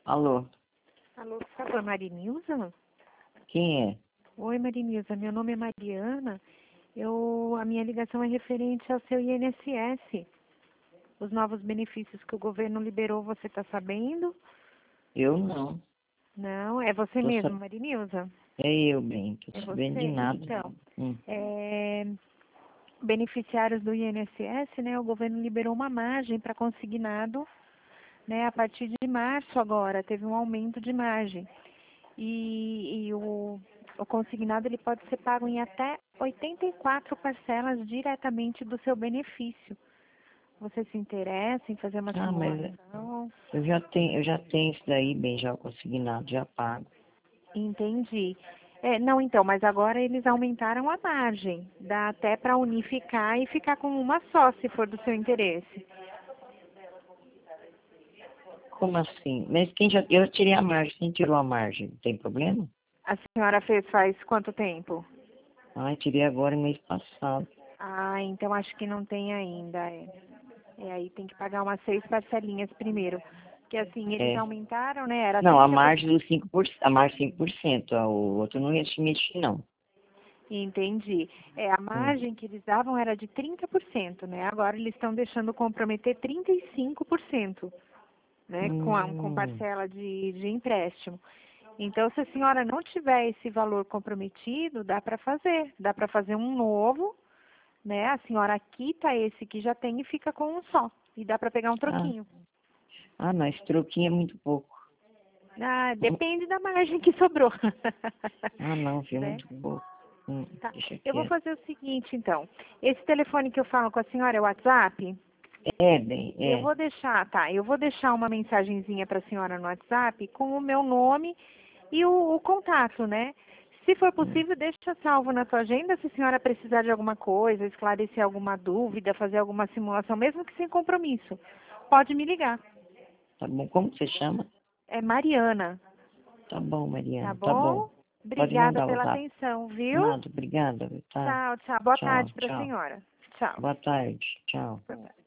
Alô, Alô, por favor, Marinilza? quem é? Oi, Marinilza, meu nome é Mariana. A minha ligação é referente ao seu INSS. Os novos benefícios que o governo liberou, você está sabendo? Eu não. Não, é você Tô mesmo, sab... Marinilza? É eu, bem, tô É sabendo de você? nada. Então, Hum. beneficiários do INSS, né? O governo liberou uma margem para consignado, né? A partir de março agora, teve um aumento de margem. O consignado ele pode ser pago em até 84 parcelas diretamente do seu benefício. Você se interessa em fazer uma Ah, mas simulação? eu já tenho isso daí, bem, já consignado, já pago. Entendi. Não, então, mas agora eles aumentaram a margem. Dá até para unificar e ficar com uma só, se for do seu interesse. Como assim? Mas eu tirei a margem, quem tirou a margem? Tem problema? A senhora fez faz quanto tempo? Ah, eu tirei agora mês passado. Ah, então acho que não tem ainda. Aí tem que pagar umas 6 parcelinhas primeiro. Porque assim, eles É. aumentaram, né? Era Não, a 30%. margem dos 5%, a margem 5%, o outro não ia se mexer, não. Entendi. A Hum. margem que eles davam era de 30%, né? Agora eles estão deixando comprometer 35%, né? Com Hum. parcela de empréstimo. Então, se a senhora não tiver esse valor comprometido, dá para fazer. Dá para fazer um novo, né? A senhora quita esse que já tem e fica com um só. E dá para pegar um Ah, troquinho. não, esse troquinho é muito pouco. Ah, depende da margem que sobrou. Ah, não, viu, Né? muito pouco. Tá. Deixa Eu vou quieto. fazer o seguinte, então. Esse telefone que eu falo com a senhora é o WhatsApp? É, bem, Eu é. vou deixar, tá? Eu vou deixar uma mensagenzinha para a senhora no WhatsApp com o meu nome e o contato, né? Se for Hum. possível, deixa salvo na sua agenda se a senhora precisar de alguma coisa, esclarecer alguma dúvida, fazer alguma simulação, mesmo que sem compromisso. Pode me ligar. Tá bom, como você chama? É Mariana, Tá bom, tá Mariana, tá bom. bom? Pode Obrigada mandar o pela zap. atenção, viu? Nada, obrigada, tá? Tchau, tchau. Boa Tchau, tarde para a tchau. senhora. Tchau. Boa tarde, tchau. Boa tarde.